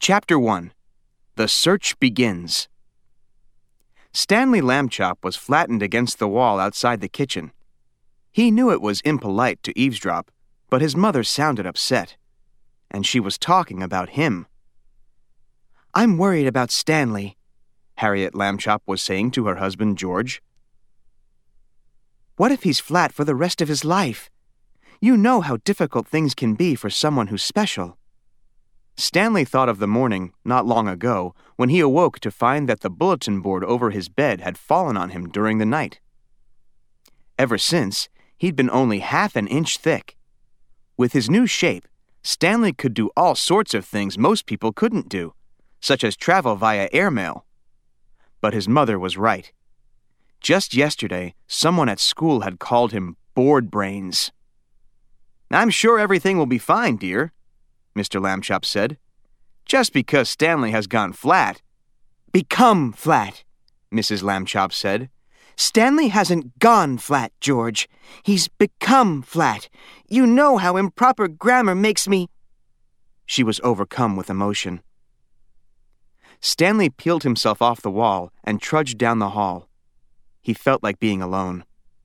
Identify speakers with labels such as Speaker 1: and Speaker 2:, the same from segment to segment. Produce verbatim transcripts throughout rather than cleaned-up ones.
Speaker 1: Chapter one. The Search Begins. Stanley Lambchop was flattened against the wall outside the kitchen. He knew it was impolite to eavesdrop, but his mother sounded upset, and she was talking about him. "I'm worried about Stanley," Harriet Lambchop was saying to her husband George. "What if he's flat for the rest of his life? You know how difficult things can be for someone who's special." Stanley thought of the morning, not long ago, when he awoke to find that the bulletin board over his bed had fallen on him during the night. Ever since, he'd been only half an inch thick. With his new shape, Stanley could do all sorts of things most people couldn't do, such as travel via airmail. But his mother was right. Just yesterday, someone at school had called him board brains. "I'm sure everything will be fine, dear," Mister Lambchop said. "Just because Stanley has gone flat." "Become flat," Missus Lambchop said. "Stanley hasn't gone flat, George. He's become flat. You know how improper grammar makes me—" She was overcome with emotion. Stanley peeled himself off the wall and trudged down the hall. He felt like being alone.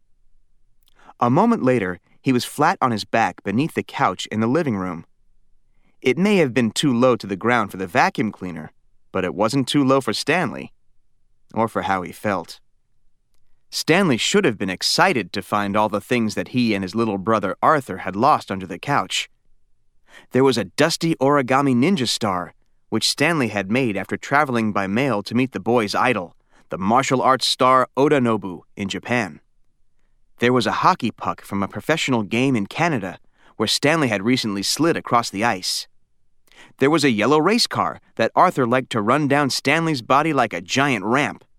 Speaker 1: A moment later, he was flat on his back beneath the couch in the living room. It may have been too low to the ground for the vacuum cleaner, but it wasn't too low for Stanley, or for how he felt. Stanley should have been excited to find all the things that he and his little brother Arthur had lost under the couch. There was a dusty origami ninja star, which Stanley had made after traveling by mail to meet the boy's idol, the martial arts star Oda Nobu, in Japan. There was a hockey puck from a professional game in Canada, where Stanley had recently slid across the ice. There was a yellow race car that Arthur liked to run down Stanley's body like a giant ramp.